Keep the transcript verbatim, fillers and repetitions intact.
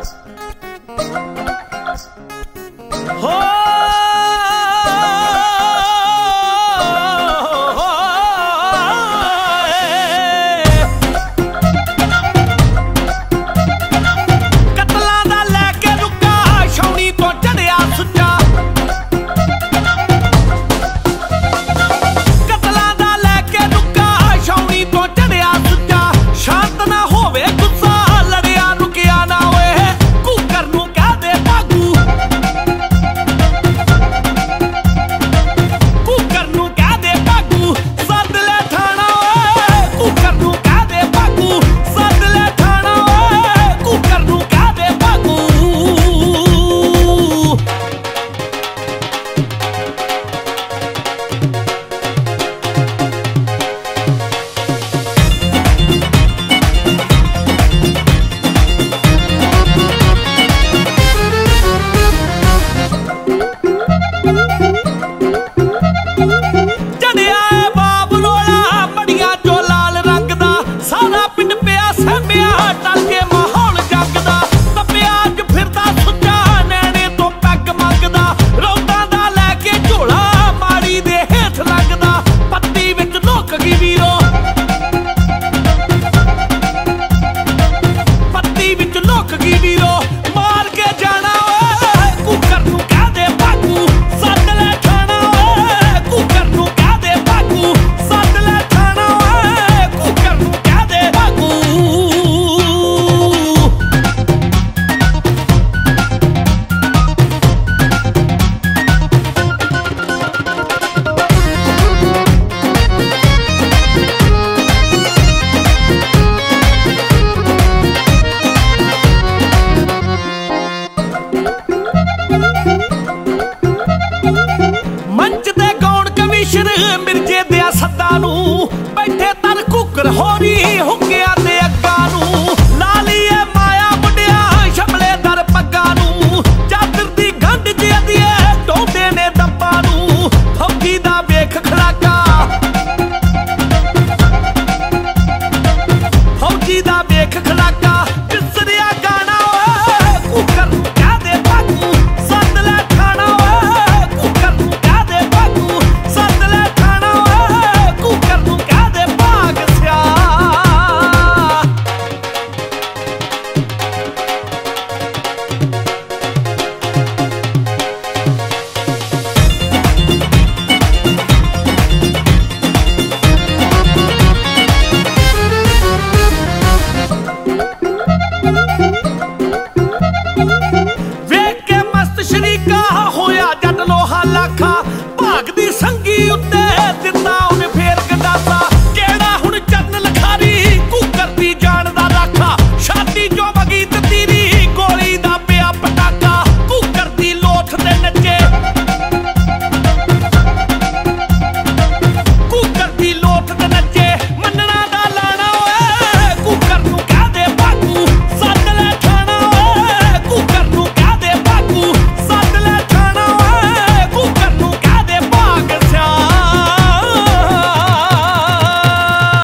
ਮਿਰਜੇ ਦੇ ਸੱਦਾ ਨੂੰ ਬੈਠੇ ਤਰ ਕੁੱਕਰ ਹੋਰੀ ਹੁੱਕਿਆ ਤੇ ਅੱਗਾ ਨੂੰ ਲਾ ਲਈਏ ਮਾਇਆ ਮੁੰਡਿਆ ਸ਼ਮਲੇ ਦਰ ਪੱਗਾ ਨੂੰ ਚਾਦਰ ਦੀ ਗੰਢ ਜਿਹਦੀਏ ਟੋਡੇ ਨੇ ਦੱਬਾ ਨੂੰ ਫੌਜੀ ਦਾ ਵੇਖ ਖੜਾਕਾ ਫੌਜੀ ਦਾ ਵੇਖ ਖੜਾਕਾ ਵਿਸਰਿਆ ਗਾਣਾ ਓਏ ਕੁੱਕਰ ਨੂੰ ਕਹਿ ਦੇ ਬਾਗੂ ਸੱਦ ਲੈ ਖਾਣਾ ਓਏ ਕੁੱਕਰ ਨੂੰ ਕਹਿ ਦੇ ਬਾਗੂ ਸੱਦ ਲੈ ਖਾਣਾ ਓਏ ਕੁੱਕਰ ਨੂੰ ਕਹਿ ਦੇ ਭਾਗ ਸਿਆ Thank you.